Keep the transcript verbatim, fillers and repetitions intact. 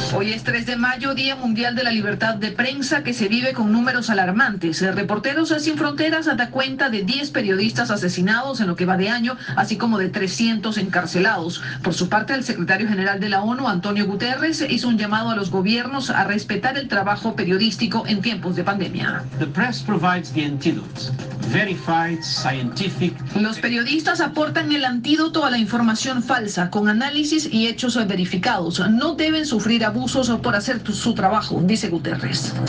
Hoy es tres de mayo, Día Mundial de la Libertad de Prensa, que se vive con números alarmantes. Reporteros Sin Fronteras da cuenta de diez periodistas asesinados en lo que va de año, así como de trescientos encarcelados. Por su parte, el secretario general de la ONU, Antonio Guterres, hizo un llamado a los gobiernos a respetar el trabajo periodístico en tiempos de pandemia. The press provides the antidote. Verified, scientific... Los periodistas aportan el antídoto a la información falsa, con análisis y hechos verificados. No deben sufrir abusos por hacer su trabajo, dice Guterres.